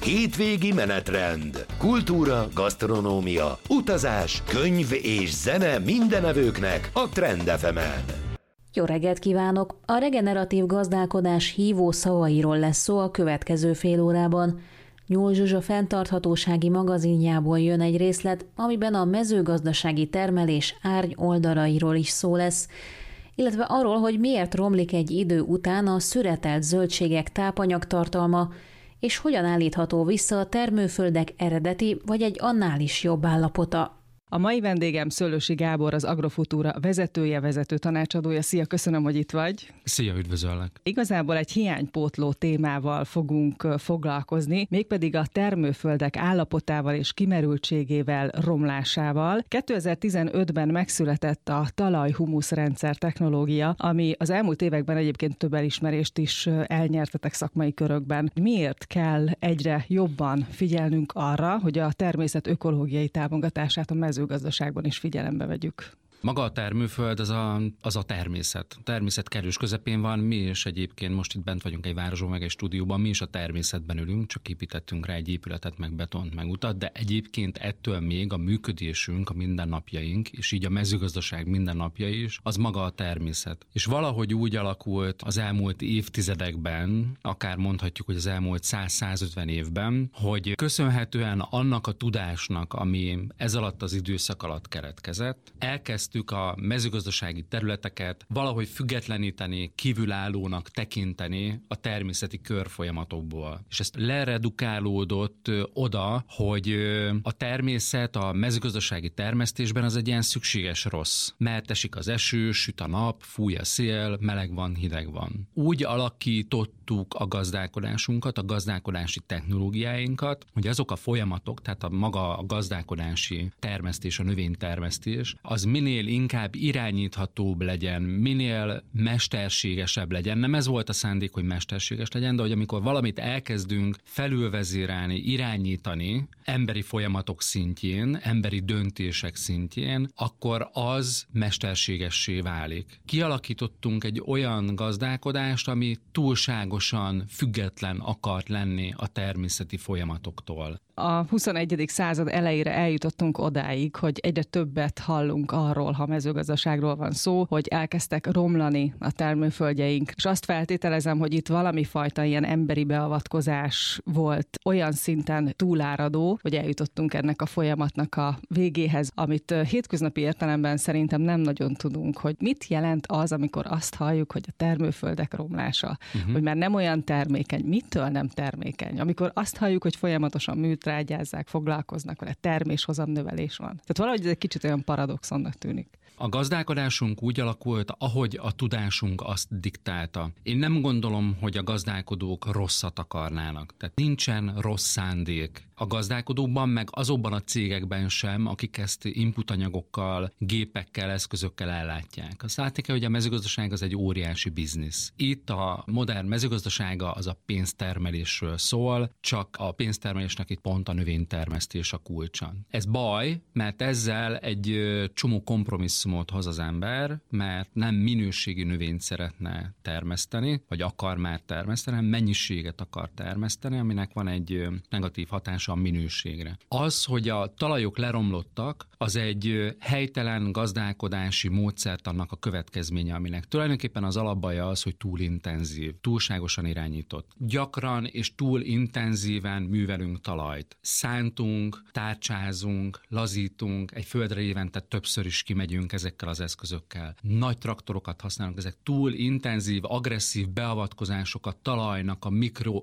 Hétvégi menetrend. Kultúra, gasztronómia, utazás, könyv és zene mindenevőknek a Trend FM-en. Jó reggelt kívánok! A regeneratív gazdálkodás hívó szavairól lesz szó a következő fél órában. Nyúl Zsuzsa fenntarthatósági magazinjából jön egy részlet, amiben a mezőgazdasági termelés árny oldalairól is szó lesz, illetve arról, hogy miért romlik egy idő után a szüretelt zöldségek tápanyagtartalma, és hogyan állítható vissza a termőföldek eredeti vagy egy annál is jobb állapota. A mai vendégem Szőlősi Gábor, az Agrofutura vezetője, vezető tanácsadója. Szia, köszönöm, hogy itt vagy. Szia, üdvözöllek. Igazából egy hiánypótló témával fogunk foglalkozni, mégpedig a termőföldek állapotával és kimerültségével, romlásával. 2015-ben megszületett a talajhumuszrendszer technológia, ami az elmúlt években egyébként több elismerést is elnyertetek szakmai körökben. Miért kell egyre jobban figyelnünk arra, hogy a természet ökológiai támogatását a mezőgazdaságban is figyelembe vegyük? Maga a termőföld az a természet. A természet kerős közepén van, mi is egyébként most itt bent vagyunk egy városban, meg egy stúdióban, mi is a természetben ülünk, csak építettünk rá egy épületet, meg betont, meg utat, de egyébként ettől még a működésünk, a mindennapjaink, és így a mezőgazdaság mindennapja is, az maga a természet. És valahogy úgy alakult az elmúlt évtizedekben, akár mondhatjuk, hogy az elmúlt 100-150 évben, hogy köszönhetően annak a tudásnak, ami ez alatt az időszak alatt keletkezett, elkezdtük a mezőgazdasági területeket valahogy függetleníteni, kívülállónak tekinteni a természeti körfolyamatokból. És ez leredukálódott oda, hogy a természet a mezőgazdasági termesztésben az egy ilyen szükséges rossz. Mert esik az eső, süt a nap, fúj a szél, meleg van, hideg van. Úgy alakítottuk a gazdálkodásunkat, a gazdálkodási technológiáinkat, hogy azok a folyamatok, tehát a maga a gazdálkodási termesztés, a növénytermesztés, az minél inkább irányíthatóbb legyen, minél mesterségesebb legyen. Nem ez volt a szándék, hogy mesterséges legyen, de hogy amikor valamit elkezdünk felülvezérelni, irányítani emberi folyamatok szintjén, emberi döntések szintjén, akkor az mesterségessé válik. Kialakítottunk egy olyan gazdálkodást, ami túlságosan független akart lenni a természeti folyamatoktól. A 21. század elejére eljutottunk odáig, hogy egyre többet hallunk arról, ha mezőgazdaságról van szó, hogy elkezdtek romlani a termőföldjeink. És azt feltételezem, hogy itt valami fajta ilyen emberi beavatkozás volt olyan szinten túláradó, hogy eljutottunk ennek a folyamatnak a végéhez, amit hétköznapi értelemben szerintem nem nagyon tudunk, hogy mit jelent az, amikor azt halljuk, hogy a termőföldek romlása, hogy már nem olyan termékeny, mitől nem termékeny, amikor azt halljuk, hogy folyamatosan műtrágyázzák, foglalkoznak vele, terméshozamnövelés van. Tehát valahogy ez egy kicsit olyan paradoxonnak tűnik. A gazdálkodásunk úgy alakult, ahogy a tudásunk azt diktálta. Én nem gondolom, hogy a gazdálkodók rosszat akarnának. Tehát nincsen rossz szándék a gazdálkodókban, meg azokban a cégekben sem, akik ezt inputanyagokkal, gépekkel, eszközökkel ellátják. Azt látni kell, hogy a mezőgazdaság az egy óriási biznisz. Itt a modern mezőgazdasága az a pénztermelésről szól, csak a pénztermelésnek itt pont a növénytermesztés a kulcsa. Ez baj, mert ezzel egy csomó kompromisszumot hoz az ember, mert nem minőségi növényt szeretne termeszteni, vagy akar már termeszteni, hanem mennyiséget akar termeszteni, aminek van egy negatív hatása a minőségre. Az, hogy a talajok leromlottak, az egy helytelen gazdálkodási módszert annak a következménye, aminek tulajdonképpen az alapbaja az, hogy túl intenzív, túlságosan irányított. Gyakran és túl intenzíven művelünk talajt. Szántunk, tárcsázunk, lazítunk, egy földre évente többször is kimegyünk ezekkel az eszközökkel. Nagy traktorokat használunk, ezek túl intenzív, agresszív beavatkozások a talajnak a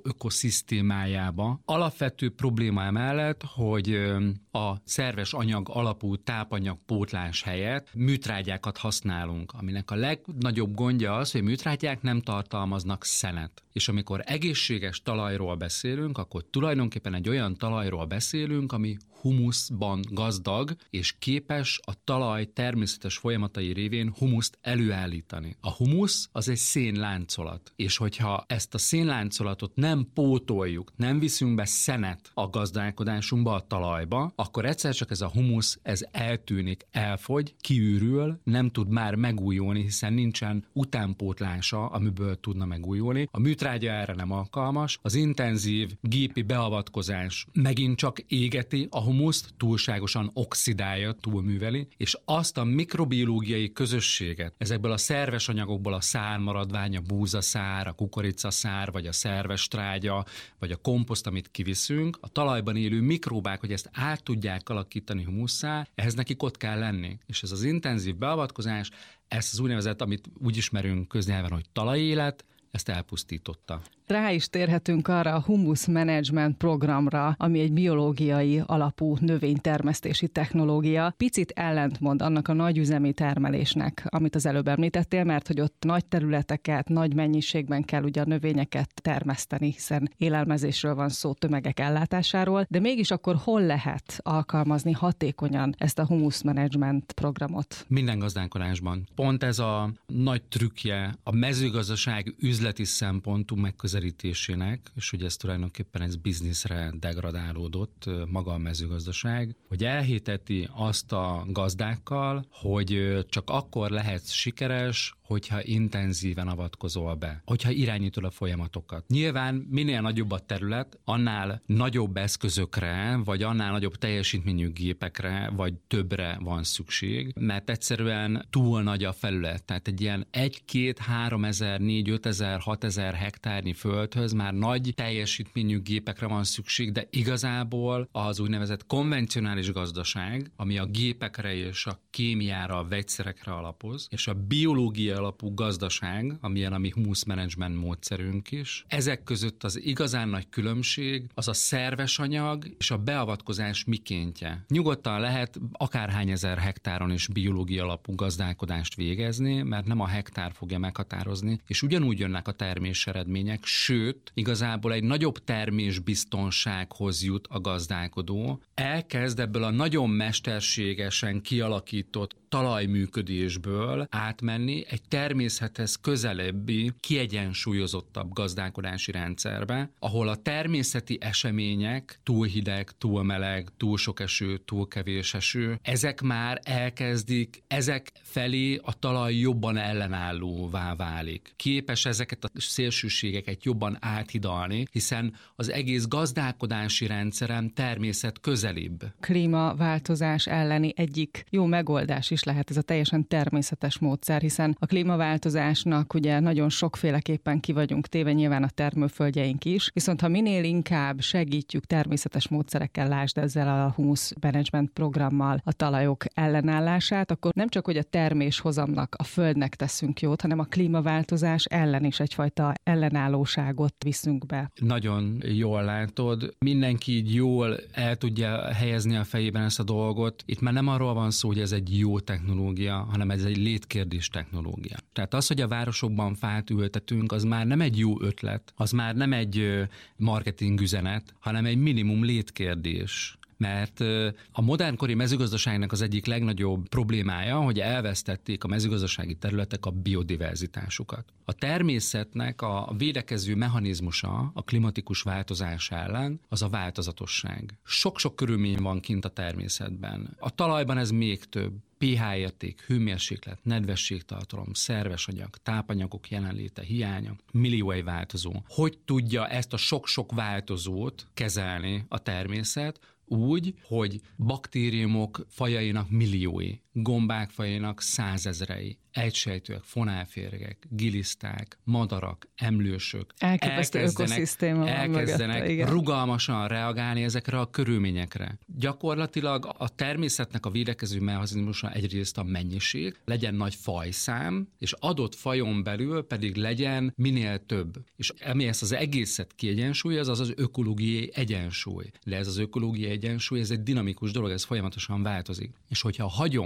mikroökoszisztémájába. Alapvető probléma emellett, hogy a szerves anyag alapú tápanyagpótlás helyett műtrágyákat használunk, aminek a legnagyobb gondja az, hogy műtrágyák nem tartalmaznak szenet. És amikor egészséges talajról beszélünk, akkor tulajdonképpen egy olyan talajról beszélünk, ami humuszban gazdag, és képes a talaj természetes folyamatai révén humuszt előállítani. A humusz az egy szénláncolat, és hogyha ezt a szénláncolatot nem pótoljuk, nem viszünk be szenet a gazdálkodásunkba, a talajba, akkor egyszer csak ez a humusz, ez eltűnik, elfogy, kiürül, nem tud már megújulni, hiszen nincsen utánpótlása, amiből tudna megújulni. A műtrágya erre nem alkalmas, az intenzív gépi beavatkozás megint csak égeti a humuszt, túlságosan oxidálja, túlműveli, és azt a mikrobiológiai közösséget ezekből a szerves anyagokból, a szármaradvány, a búzaszár, a kukoricaszár, vagy a szerves trágya, vagy a komposzt, amit kiviszünk, a talajban élő mikróbák, hogy ezt át tudják alakítani humusszá, ehhez nekik ott kell lenni. És ez az intenzív beavatkozás, ezt az úgynevezett, amit úgy ismerünk köznyelven, hogy talajélet, ezt elpusztította. Rá is térhetünk arra a Humus Management programra, ami egy biológiai alapú növénytermesztési technológia. Picit ellentmond annak a nagyüzemi termelésnek, amit az előbb említettél, mert hogy ott nagy területeket, nagy mennyiségben kell ugye a növényeket termeszteni, hiszen élelmezésről van szó, tömegek ellátásáról, de mégis akkor hol lehet alkalmazni hatékonyan ezt a Humus Management programot? Minden gazdálkodásban. Pont ez a nagy trükkje a mezőgazdaság üzleti szempontú megközelítésének, és hogy ez tulajdonképpen ez bizniszre degradálódott maga a mezőgazdaság, hogy elhiteti azt a gazdákkal, hogy csak akkor lehet sikeres, hogyha intenzíven avatkozol be, hogyha irányítod a folyamatokat. Nyilván minél nagyobb a terület, annál nagyobb eszközökre, vagy annál nagyobb teljesítményű gépekre, vagy többre van szükség, mert egyszerűen túl nagy a felület. Tehát egy ilyen 1-2-3 ezer, 4-5 ezer, 6 ezer hektárnyi földhöz már nagy teljesítményű gépekre van szükség, de igazából az úgynevezett konvencionális gazdaság, ami a gépekre és a kémiára, a vegyszerekre alapoz, és a biológia alapú gazdaság, amilyen a mi humus management módszerünk is. Ezek között az igazán nagy különbség az a szerves anyag és a beavatkozás mikéntje. Nyugodtan lehet akárhány ezer hektáron is biológia alapú gazdálkodást végezni, mert nem a hektár fogja meghatározni, és ugyanúgy jönnek a termés eredmények, sőt, igazából egy nagyobb termésbiztonsághoz jut a gazdálkodó. Elkezd ebből a nagyon mesterségesen kialakított talajműködésből átmenni egy természethez közelebbi, kiegyensúlyozottabb gazdálkodási rendszerbe, ahol a természeti események, túl hideg, túl meleg, túl sok eső, túl kevés eső, ezek már elkezdik, ezek felé a talaj jobban ellenállóvá válik. Képes ezeket a szélsőségeket jobban áthidalni, hiszen az egész gazdálkodási rendszerem természet közelibb. Klímaváltozás elleni egyik jó megoldás is lehet ez a teljesen természetes módszer, hiszen a klímaváltozásnak ugye nagyon sokféleképpen ki vagyunk téve, nyilván a termőföldjeink is, viszont ha minél inkább segítjük természetes módszerekkel, lásd ezzel a Humus Management programmal a talajok ellenállását, akkor nem csak, hogy a terméshozamnak, a földnek teszünk jót, hanem a klímaváltozás ellen is egyfajta ellenállóságot viszünk be. Nagyon jól látod, mindenki így jól el tudja helyezni a fejében ezt a dolgot. Itt már nem arról van szó, hogy ez egy jó technológia, hanem ez egy létkérdés technológia. Tehát az, hogy a városokban fát ültetünk, az már nem egy jó ötlet, az már nem egy marketing üzenet, hanem egy minimum létkérdés. Mert a modernkori mezőgazdaságnak az egyik legnagyobb problémája, hogy elvesztették a mezőgazdasági területek a biodiverzitásukat. A természetnek a védekező mechanizmusa a klimatikus változás ellen az a változatosság. Sok-sok körülmény van kint a természetben. A talajban ez még több. pH érték, hőmérséklet, nedvességtartalom, szerves anyag, tápanyagok jelenléte, hiánya, millió egy változó. Hogy tudja ezt a sok-sok változót kezelni a természet? Úgy, hogy baktériumok fajainak milliói, gombák fajainak százezrei, egysejtőek, fonálférgek, giliszták, madarak, emlősök elkezdenek rugalmasan reagálni ezekre a körülményekre. Gyakorlatilag a természetnek a védekező mechanizmusa egyrészt a mennyiség, legyen nagy fajszám, és adott fajon belül pedig legyen minél több. És ami ezt az egészet kiegyensúlyozza, az az ökológiai egyensúly. De ez az ökológiai egyensúly, ez egy dinamikus dolog, ez folyamatosan változik. És hogyha hagyom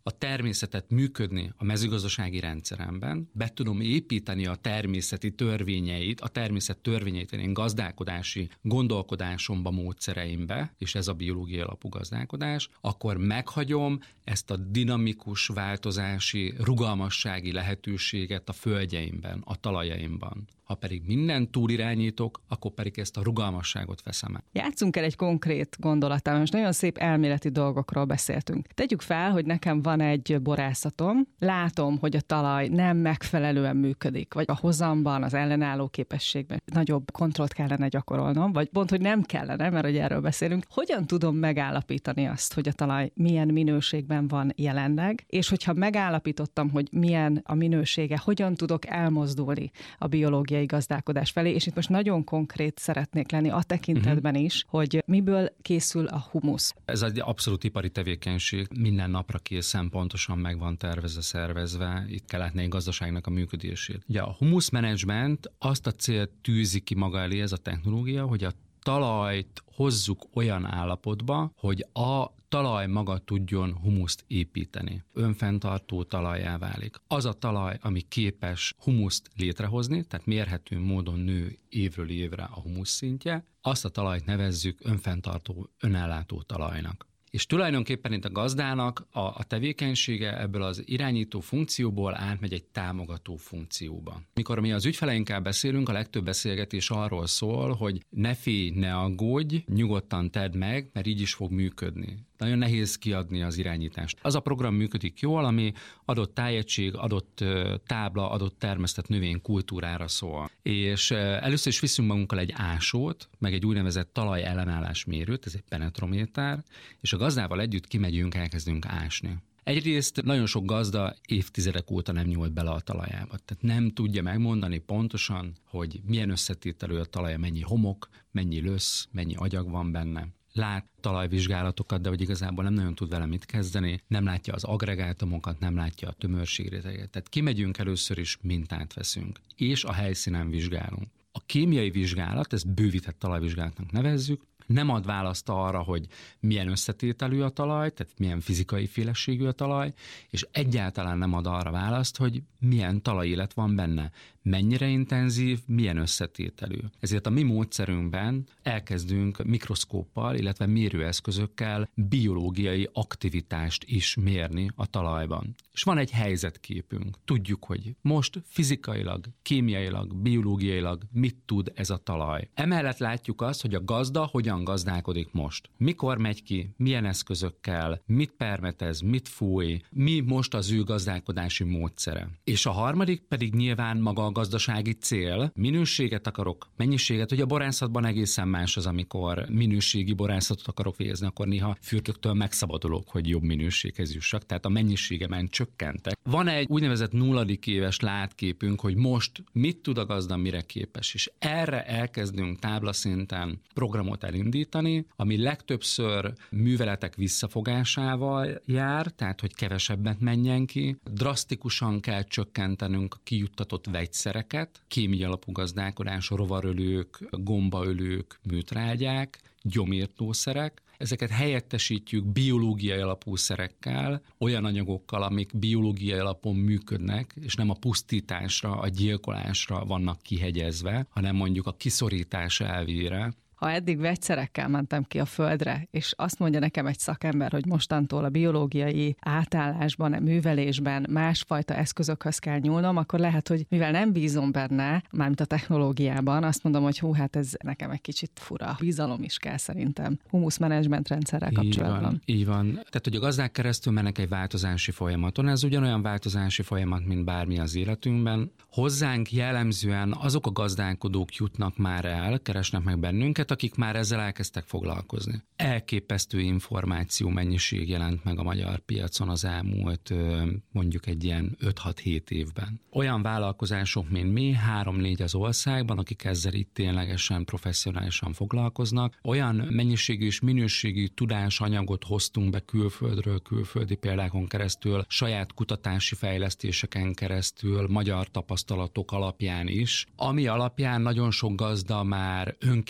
a természetet működni a mezőgazdasági rendszeremben, be tudom építeni a természeti törvényeit, a természet törvényeit én gazdálkodási gondolkodásomba, módszereimbe, és ez a biológiai alapú gazdálkodás, akkor meghagyom ezt a dinamikus változási, rugalmassági lehetőséget a földjeimben, a talajaimban. Ha pedig mindent túlirányítok, akkor pedig ezt a rugalmasságot veszem el. Játsszunk el egy konkrét gondolattal, most nagyon szép elméleti dolgokról beszéltünk. Tegyük fel, hogy nekem van egy borászatom, látom, hogy a talaj nem megfelelően működik, vagy a hozamban, az ellenálló képességben nagyobb kontrollt kellene gyakorolnom, vagy pont, hogy nem kellene, mert hogy erről beszélünk. Hogyan tudom megállapítani azt, hogy a talaj milyen minőségben van jelenleg, és hogyha megállapítottam, hogy milyen a minősége, hogyan tudok elmozdulni a biológiai gazdálkodás felé, és itt most nagyon konkrét szeretnék lenni a tekintetben is, hogy miből készül a humusz. Ez egy abszolút ipari tevékenység, minden napra készen pontosan meg van tervezve, szervezve, itt kell látni egy gazdaságnak a működését. Ugye a humusz menedzsment azt a célt tűzi ki maga elé, ez a technológia, hogy a talajt hozzuk olyan állapotba, hogy a talaj maga tudjon humuszt építeni. Önfenntartó talajjá válik. Az a talaj, ami képes humuszt létrehozni, tehát mérhető módon nő évről évre a humusz szintje, azt a talajt nevezzük önfenntartó, önellátó talajnak. És tulajdonképpen itt a gazdának a tevékenysége ebből az irányító funkcióból átmegy egy támogató funkcióba. Mikor mi az ügyfeleinkkel beszélünk, a legtöbb beszélgetés arról szól, hogy ne félj, ne aggódj, nyugodtan tedd meg, mert így is fog működni. Nagyon nehéz kiadni az irányítást. Az a program működik jól, ami adott tájegység, adott tábla, adott termesztett növény kultúrára szól. És először is viszünk magunkkal egy ásót, meg egy úgynevezett talaj ellenállás mérőt, ez egy penetrométer, és a gazdával együtt kimegyünk, elkezdünk ásni. Egyrészt nagyon sok gazda évtizedek óta nem nyúlt bele a talajába. Tehát nem tudja megmondani pontosan, hogy milyen összetételű a talaja, mennyi homok, mennyi lösz, mennyi agyag van benne. Lát talajvizsgálatokat, de hogy igazából nem nagyon tud vele mit kezdeni, nem látja az agregátumokat, nem látja a tömörségréteget. Tehát kimegyünk először is, mintát veszünk, és a helyszínen vizsgálunk. A kémiai vizsgálat, ezt bővített talajvizsgálatnak nevezzük, nem ad választ arra, hogy milyen összetételű a talaj, tehát milyen fizikai féleségű a talaj, és egyáltalán nem ad arra választ, hogy milyen talajélet van benne, mennyire intenzív, milyen összetételű. Ezért a mi módszerünkben elkezdünk mikroszkóppal, illetve mérőeszközökkel biológiai aktivitást is mérni a talajban. És van egy helyzetképünk. Tudjuk, hogy most fizikailag, kémiailag, biológiailag mit tud ez a talaj. Emellett látjuk azt, hogy a gazda hogyan gazdálkodik most. Mikor megy ki, milyen eszközökkel, mit permetez, mit fúj, mi most az ő gazdálkodási módszere. És a harmadik pedig nyilván maga a gazdasági cél. Minőséget akarok, mennyiséget, hogy a borászatban egészen más az, amikor minőségi borászatot akarok végezni, akkor néha fürtöktől megszabadulok, hogy jobb minőséghez jussak, tehát a mennyiségemen csökkentek. Van egy úgynevezett 0. éves látképünk, hogy most mit tud a gazda, mire képes, és erre elkezdünk táblaszinten programot elindítani, ami legtöbbször műveletek visszafogásával jár, tehát hogy kevesebbet menjen ki, drasztikusan kell csökkentenünk a kijuttatott vegyszereket, kémiai alapú gazdálkodás, rovarölők, gombaölők, műtrágyák, gyomírtószerek. Ezeket helyettesítjük biológiai alapú szerekkel, olyan anyagokkal, amik biológiai alapon működnek, és nem a pusztításra, a gyilkolásra vannak kihegyezve, hanem mondjuk a kiszorítás elvére. Ha eddig vegyszerekkel mentem ki a földre, és azt mondja nekem egy szakember, hogy mostantól a biológiai átállásban, a művelésben másfajta eszközökhöz kell nyúlnom, akkor lehet, hogy mivel nem bízom benne, mármint a technológiában, azt mondom, hogy hát ez nekem egy kicsit fura. Bizalom is kell szerintem humuszmenedzsment rendszerrel kapcsolatban. Így van. Tehát, hogy a gazdák keresztül mennek egy változási folyamaton, ez ugyanolyan változási folyamat, mint bármi az életünkben. Hozzánk jellemzően azok a gazdálkodók jutnak már el, keresnek meg bennünket, akik már ezzel elkezdtek foglalkozni. Elképesztő információ mennyiség jelent meg a magyar piacon az elmúlt mondjuk egy ilyen 5-6-7 évben. Olyan vállalkozások, mint mi, 3-4 az országban, akik ezzel itt ténylegesen professzionálisan foglalkoznak. Olyan mennyiségű és minőségű tudásanyagot hoztunk be külföldről, külföldi példákon keresztül, saját kutatási fejlesztéseken keresztül, magyar tapasztalatok alapján is, ami alapján nagyon sok gazda már önképzés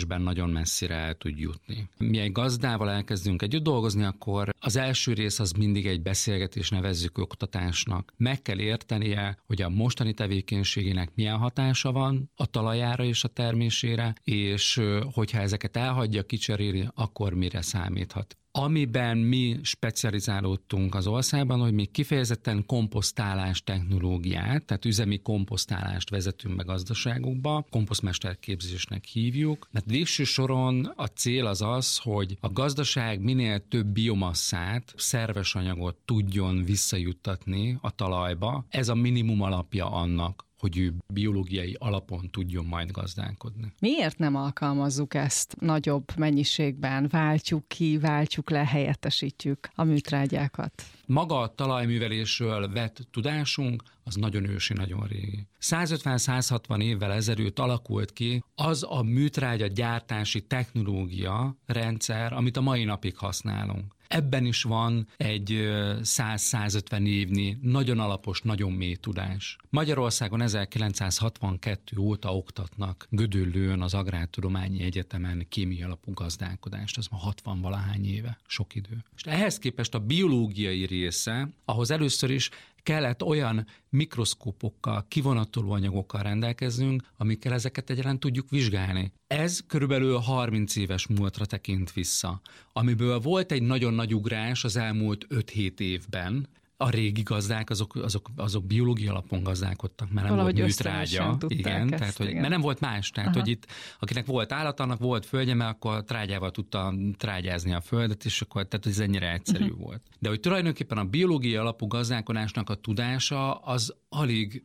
termelésben nagyon messzire el tud jutni. Mi egy gazdával elkezdünk együtt dolgozni, akkor az első rész az mindig egy beszélgetés, nevezzük oktatásnak. Meg kell értenie, hogy a mostani tevékenységének milyen hatása van a talajára és a termésére, és hogyha ezeket elhagyja, kicseréli, akkor mire számíthat. Amiben mi specializálódtunk az országban, hogy mi kifejezetten komposztálás technológiát, tehát üzemi komposztálást vezetünk be gazdaságokba, komposztmesterképzésnek hívjuk, mert végső soron a cél az az, hogy a gazdaság minél több biomasszát, szerves anyagot tudjon visszajuttatni a talajba. Ez a minimum alapja annak, hogy ő biológiai alapon tudjon majd gazdálkodni. Miért nem alkalmazzuk ezt nagyobb mennyiségben? Váltjuk ki, váltjuk le, helyettesítjük a műtrágyákat? Maga a talajművelésről vett tudásunk az nagyon ősi, nagyon régi. 150-160 évvel ezelőtt alakult ki az a műtrágya gyártási technológia rendszer, amit a mai napig használunk. Ebben is van egy 100-150 évnyi, nagyon alapos, nagyon mély tudás. Magyarországon 1962 óta oktatnak Gödöllőn az Agrártudományi Egyetemen kémia alapú gazdálkodást, az ma 60-valahány éve, sok idő. És ehhez képest a biológiai része, ahhoz először is kellett olyan mikroszkópokkal, kivonatoló anyagokkal rendelkeznünk, amikkel ezeket egyaránt tudjuk vizsgálni. Ez körülbelül 30 éves múltra tekint vissza, amiből volt egy nagyon nagy ugrás az elmúlt 5-7 évben. A régi gazdák, azok biológia alapon gazdálkodtak, mert nem volt műtrágya. Igen, tehát, hogy, mert nem volt más. Tehát, hogy itt, akinek volt állat, annak volt földje, mert akkor trágyával tudta trágyázni a földet, és akkor tehát ez ennyire egyszerű volt. De hogy tulajdonképpen a biológia alapú gazdálkodásnak a tudása az alig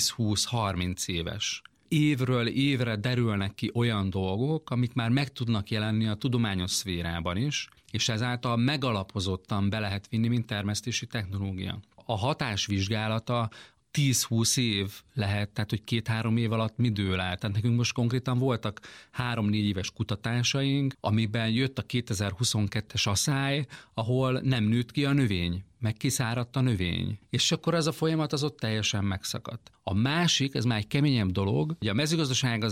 10-20-30 éves. Évről évre derülnek ki olyan dolgok, amik már meg tudnak jelenni a tudományos szférában is, és ezáltal megalapozottan be lehet vinni, mint termesztési technológia. A hatásvizsgálata 10-20 év lehet, tehát hogy 2-3 év alatt mi dől el. Tehát nekünk most konkrétan voltak 3-4 éves kutatásaink, amiben jött a 2022-es aszály, ahol nem nőtt ki a növény, meg kiszáradt a növény. És akkor az a folyamat az ott teljesen megszakadt. A másik, ez már egy keményebb dolog, ugye a mezőgazdaság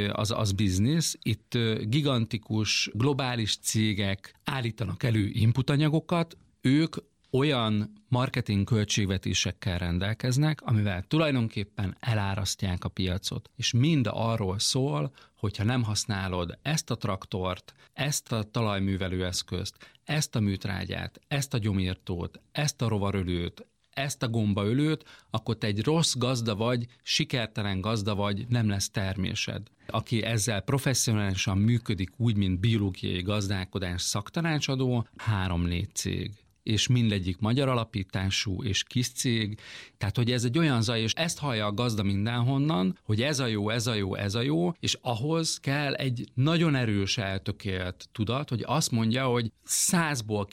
az biznisz, itt gigantikus, globális cégek állítanak elő inputanyagokat, ők olyan marketing költségvetésekkel rendelkeznek, amivel tulajdonképpen elárasztják a piacot. És mind arról szól, hogyha nem használod ezt a traktort, ezt a talajművelőeszközt, ezt a műtrágyát, ezt a gyomírtót, ezt a rovarölőt, ezt a gombaölőt, akkor te egy rossz gazda vagy, sikertelen gazda vagy, nem lesz termésed. Aki ezzel professzionálisan működik úgy, mint biológiai gazdálkodás szaktanácsadó, 3-4 cég. És mindegyik magyar alapítású és kis cég. Tehát, hogy ez egy olyan zaj, és ezt hallja a gazda mindenhonnan, hogy ez a jó, ez a jó, ez a jó, és ahhoz kell egy nagyon erős eltökélt tudat, hogy azt mondja, hogy 100-ból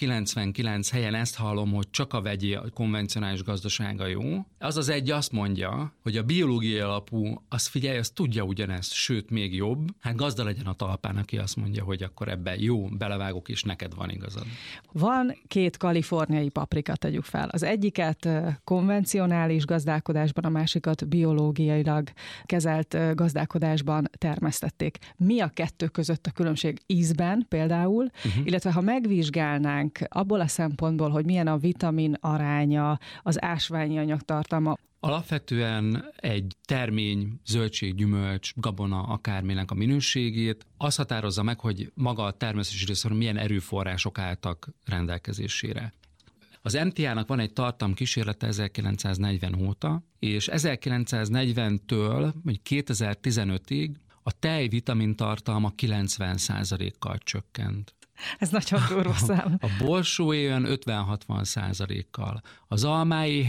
99 helyen ezt hallom, hogy csak a vegyi, a konvencionális gazdasága jó. Az az egy azt mondja, hogy a biológiai alapú, az figyelj, az tudja ugyanezt, sőt, még jobb. Hát gazda legyen a talpán, aki azt mondja, hogy akkor ebben jó, belevágok, és neked van igazad. Van két kaliforniai paprika, tegyük fel. Az egyiket konvencionális gazdálkodásban, a másikat biológiailag kezelt gazdálkodásban termesztették. Mi a kettő között a különbség ízben például, illetve ha megvizsgálnánk abból a szempontból, hogy milyen a vitamin aránya, az ásványi anyagtartalma. Alapvetően egy termény, zöldség, gyümölcs, gabona, akárminek a minőségét az határozza meg, hogy maga a termesztési részről milyen erőforrások álltak rendelkezésére. Az MTA-nak van egy tartamkísérlete 1940 óta, és 1940-től 2015-ig a tej vitamintartalma 90%-kal csökkent. Ez nagyon durva szám. A borsóé olyan 50-60%-kal, az almáé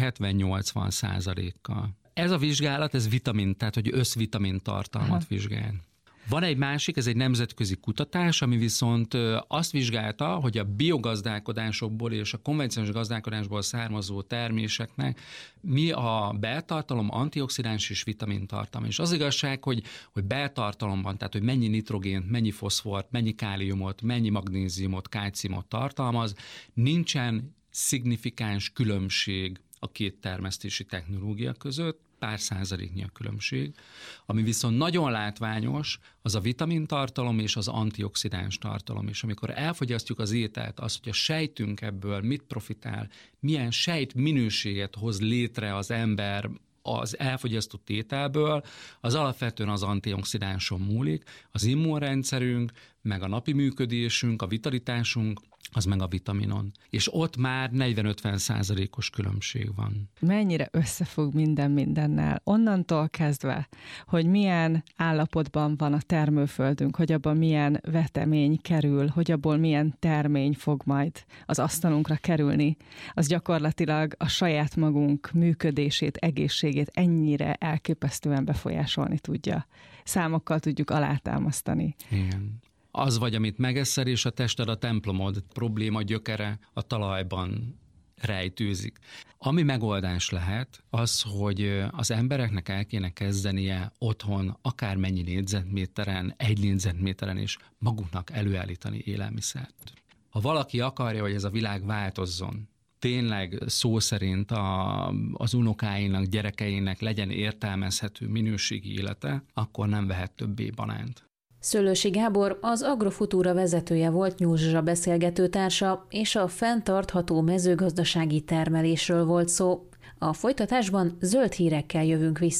70-80%-kal. Ez a vizsgálat, ez vitamin, tehát hogy összvitamin tartalmat vizsgál. Van egy másik, ez egy nemzetközi kutatás, ami viszont azt vizsgálta, hogy a biogazdálkodásokból és a konvencionális gazdálkodásból származó terméseknek mi a beltartalom, antioxidáns és vitamintartalma. És az igazság, hogy beltartalomban, tehát hogy mennyi nitrogént, mennyi foszfort, mennyi káliumot, mennyi magnéziumot, kálciumot tartalmaz, nincsen szignifikáns különbség a két termesztési technológia között. pár százaléknyi a különbség. Ami viszont nagyon látványos, az a vitamintartalom és az antioxidáns tartalom. És amikor elfogyasztjuk az ételt, az, hogy a sejtünk ebből mit profitál, milyen sejt minőséget hoz létre az ember az elfogyasztott ételből, az alapvetően az antioxidánson múlik, az immunrendszerünk, meg a napi működésünk, a vitalitásunk, az meg a vitaminon. És ott már 40-50% különbség van. Mennyire összefügg minden mindennel? Onnantól kezdve, hogy milyen állapotban van a termőföldünk, hogy abban milyen vetemény kerül, hogy abból milyen termény fog majd az asztalunkra kerülni, az gyakorlatilag a saját magunk működését, egészségét ennyire elképesztően befolyásolni tudja. Számokkal tudjuk alátámasztani. Igen. Az vagy, amit megeszel, és a tested a templomod, probléma gyökere a talajban rejtőzik. Ami megoldás lehet, az, hogy az embereknek el kéne kezdenie otthon akármennyi négyzetméteren, 1 négyzetméteren is maguknak előállítani élelmiszert. Ha valaki akarja, hogy ez a világ változzon, tényleg szó szerint az unokáinak, gyerekeinek legyen értelmezhető minőségi élete, akkor nem vehet többé banánt. Szőlősi Gábor az Agrofutura vezetője volt Nyúl Zsuzsa beszélgetőtársa, és a fenntartható mezőgazdasági termelésről volt szó. A folytatásban zöld hírekkel jövünk vissza.